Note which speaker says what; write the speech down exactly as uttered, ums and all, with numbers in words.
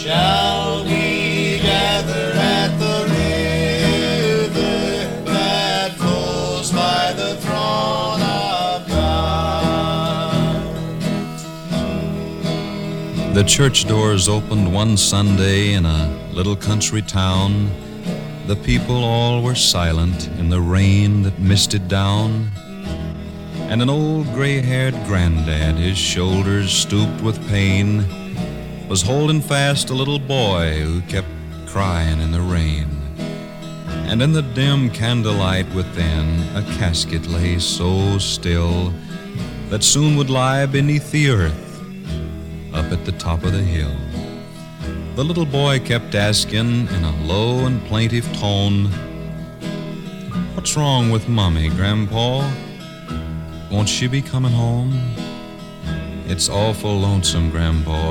Speaker 1: shall we gather at the river that flows by the throne of God.
Speaker 2: The church doors opened one Sunday in a little country town. The people all were silent in the rain that misted down. And an old gray-haired granddad, his shoulders stooped with pain, was holding fast a little boy who kept crying in the rain. And in the dim candlelight within, a casket lay so still that soon would lie beneath the earth up at the top of the hill. The little boy kept asking in a low and plaintive tone, "What's wrong with Mommy, Grandpa? Won't she be coming home? It's awful lonesome, Grandpa.